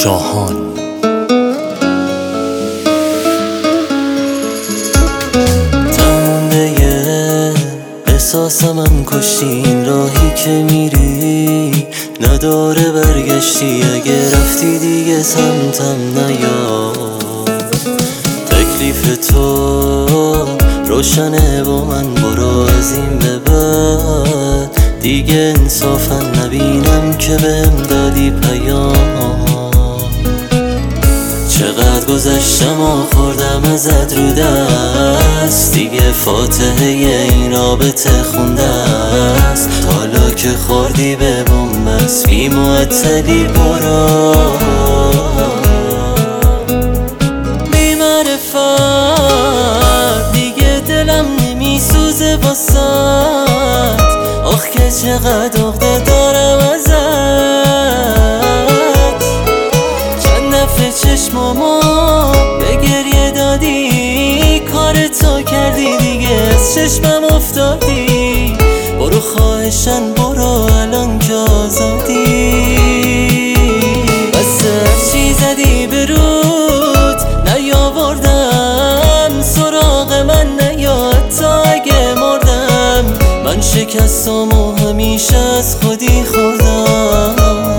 شاهان. تمونده احساسمم کشتی، این راهی که میری نداره برگشتی. اگه رفتی دیگه سمتم نیا، تکلیف تو روشنه با من. برو از این به بعد دیگه انصافا نبینم که بهم دادی پیام. چقدر گذشتم و خوردم ازت رو دست، دیگه فاتحه این رابطه خونده است. حالا که خوردی به بنبست بی معطلی برو، بی معرفت دیگه دلم نمیسوزه واسد. آخ که چقدر عقده دارم ازت، چند دفعه چشمامو به گریه دادی، کار تو کردی دیگه از چشمم افتادی. برو خواهشن برو الان که آزادی. بس هرچی زدی به رود نیاوردم، سراغ من نیا حتی اگه مردم. من شکستم و همیشه از خودی خوردم.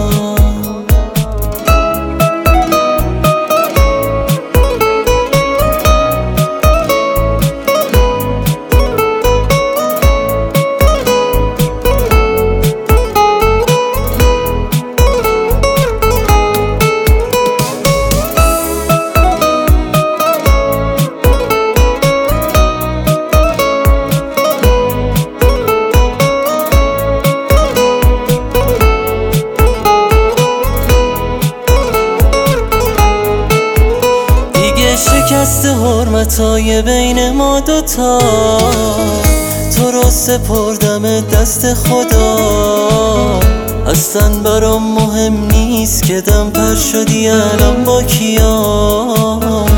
شکست حرمتای بین ما دوتا، تو رو سپردم دست خدا. اصلا برام مهم نیست که دم پر شدی الان با کیا.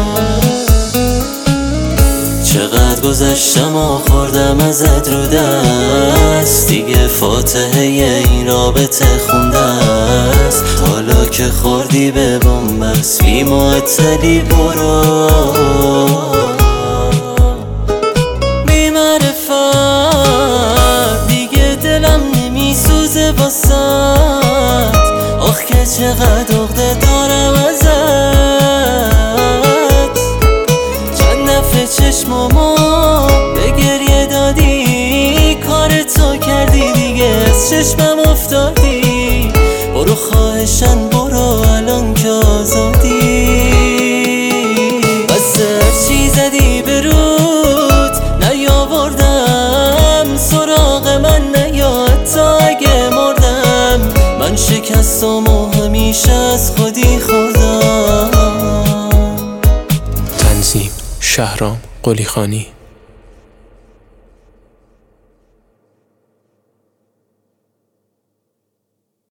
چقدر گذشتم و خوردم ازت رو دست، دیگه فاتحه این رابطه خونده است. حالا که خوردی به بنبست بی معطلی برو، بی معرفت دیگه دلم نمیسوزه واسد. آخ که چقدر عقده دارم ازت، چند دفعه چشمامو به گریه دادی، کار تو کردی دیگه از چشمم افتادی. برو خواهشن برو الان که آزادی. بس هرچی زدی به رود نیاوردم، سراغ من نیا حتی اگه مردم. من شکستم و همیشه از خودی خوردم. تنظیم شهرام قلیخانی.